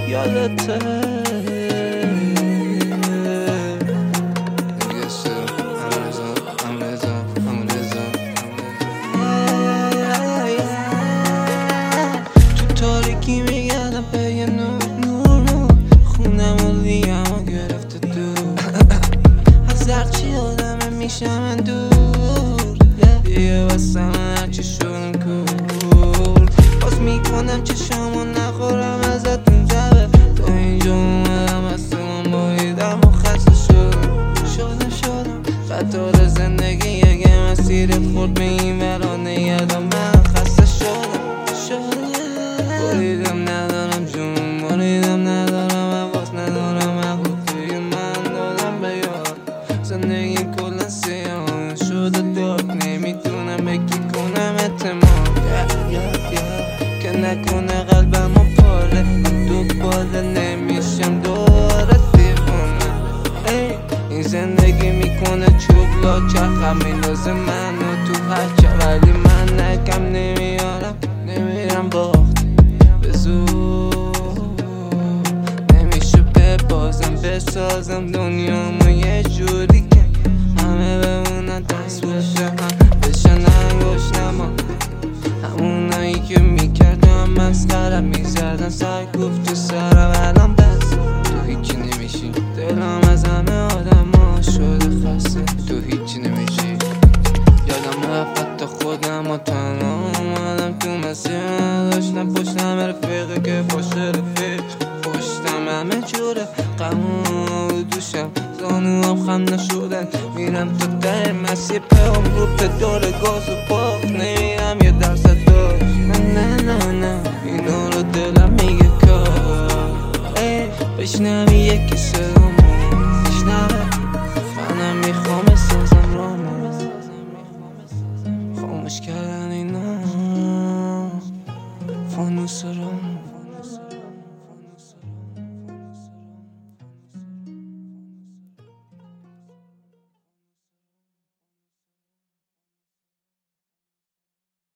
یادته تو تاریکی میگردم به یه نور خونم و لیمو گرفته دور از هرچی آدمه میشم دور دیگه واسه من هرچی شدم کور باز میکنم چشامو نخورم ازتون جبه تا اینجا اومدم از تو من بایدم و خسته شدم قطار زندگی اگه مسیرت خورد به این ورانه یادم من خسته شدم بریدم ندارم جون بریدم ندارم عواز ندارم عقل توی من دادم به یاد زندگی کلا سیاه شده داغ نمیتونم بگی کنم اعتماد که نکنه قلبمو پاره دنباله نمیشم دوباره دیوونه این زندگی میکنه چوب لاچخم میندازه منو تو هرچه ولی من نکم نمیارم نمیرم باخت به زور نمیشه ببازم بسازم دنیامو یه جوری که همه بمونن دست بشم بشن انگوش نما همونایی که میکردم مسخرم میزدن سر گفت تو سرم الان بس تو هیچی نمیشی دلم از همه آدم ها شده خسته تو هیچی نمیشی یادم رفت تا خودم و تنها اومدم تو مسیر نداشتم پشتم رفیقه که پشت رفیق پشتم همه جوره قمون و دوشم زانوام خم نشدن میرم تا در مسیر پیام رو پدال گاز و باق نمیرم یه درصد داشت نه اینا رو دلم میگه کار بشنم یکی صدا